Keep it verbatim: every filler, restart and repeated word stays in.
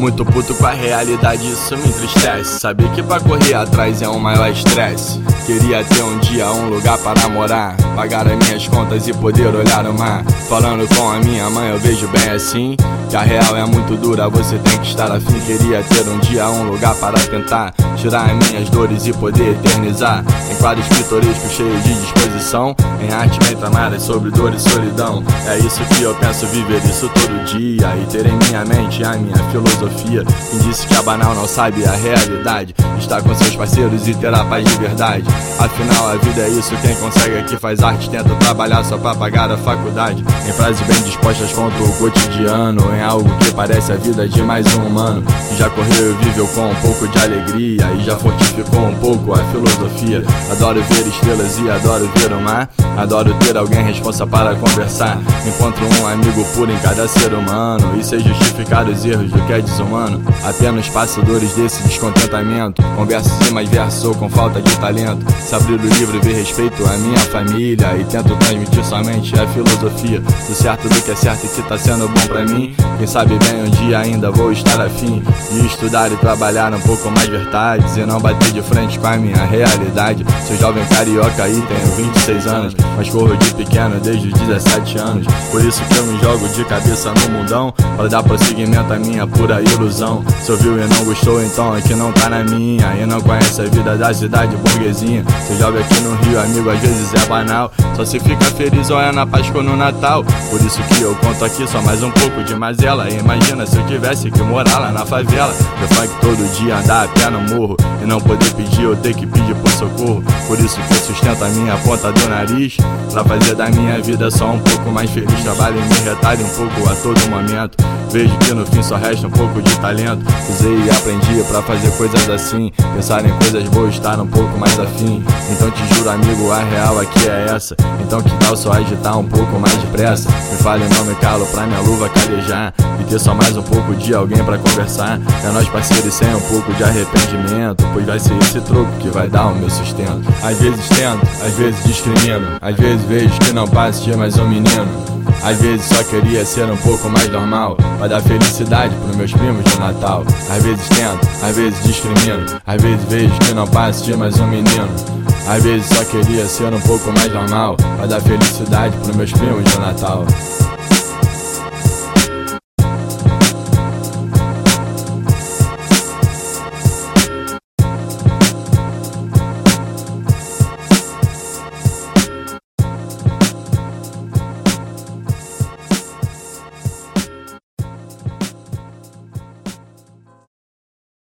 muito puto com a realidade, isso me entristece. Saber que pra correr atrás é um maior estresse. Queria ter um dia um lugar para morar, pagar as minhas contas e poder olhar o mar. Falando com a minha mãe eu vejo bem assim, que a real é muito dura, você tem que estar afim. Queria ter um dia um lugar para tentar tirar as minhas dores e poder eternizar em quadros pitorescos cheios de disposição, em arte bem tramada sobre dor e solidão. É isso que eu penso, viver isso todo dia e ter em minha mente a minha filosofia. Quem disse que a banal não sabe a realidade, estar com seus parceiros e ter a paz de verdade. Afinal a vida é isso, quem consegue aqui faz arte, tenta trabalhar só pra pagar a faculdade. Em frases bem dispostas contra o cotidiano, em algo que parece a vida de mais um humano, que já correu e viveu com um pouco de alegria e já fortificou um pouco a filosofia. Adoro ver estrelas e adoro ver o mar, adoro ter alguém responsa para conversar. Encontro um amigo puro em cada ser humano e sei justificar os erros do que é desumano. Apenas passo dores desse descontentamento, converso sem mais versos ou com falta de talento. Se abrir o livro e ver respeito à minha família e tento transmitir somente a filosofia do certo, do que é certo e que tá sendo bom pra mim. Quem sabe bem um dia ainda vou estar afim de estudar e trabalhar um pouco mais verdades e não bater de frente com a minha realidade. Sou jovem carioca e tenho vinte e seis anos, mas corro de pequeno desde os dezessete anos. Por isso que eu me jogo de cabeça no mundão, para dar prosseguimento à minha pura ilusão. Se ouviu e não gostou, então aqui não tá na minha, e não conhece a vida da cidade burguesinha. Se joga aqui no Rio, amigo, às vezes é banal, só se fica feliz ou é na Páscoa ou no Natal. Por isso que eu conto aqui só mais um pouco de mazela. Imagina se eu tivesse que morar lá na favela, eu funk todo dia, andar a pé no morro e não poder pedir ou ter que pedir por socorro. Por isso que eu sustento a minha ponta do nariz, pra fazer da minha vida só um pouco mais feliz. Trabalho e me retalho um pouco a todo momento, vejo que no fim só resta um pouco de talento. Usei e aprendi pra fazer coisas assim, pensar em coisas boas, estar um pouco mais afim. Então te juro, amigo, a real aqui é essa, então que tal só agitar um pouco mais depressa? Me fale, não me calo pra minha luva calejar e ter só mais um pouco de alguém pra conversar. É nós parceiros sem um pouco de arrependimento, pois vai ser esse troco que vai dar o meu sustento. Às vezes tento, às vezes discrimino, às vezes vejo que não passo de mais um menino. Às vezes só queria ser um pouco mais normal, pra dar felicidade pros meus primos de Natal. Às vezes tento, às vezes discrimino, às vezes vejo que não passo de mais um menino. Às vezes só queria ser um pouco mais normal, pra dar felicidade pros meus primos de Natal.